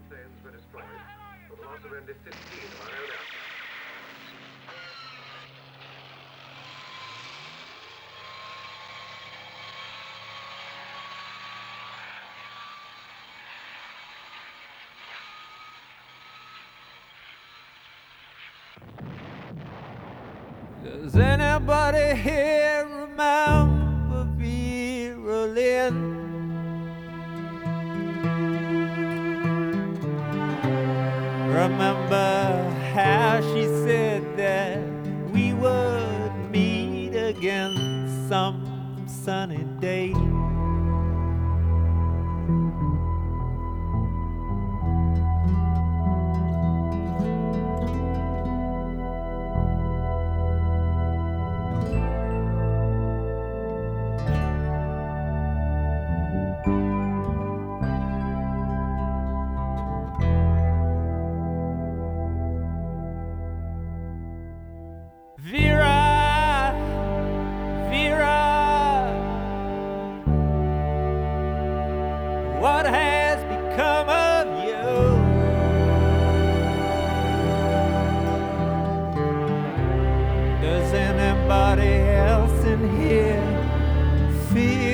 planes were destroyed, for the loss of only 15 of our own aircraft. Does anybody here remember Vera Lynn? Remember how she said that we would meet again some sunny day? Vera, Vera, what has become of you? Does anybody else in here feel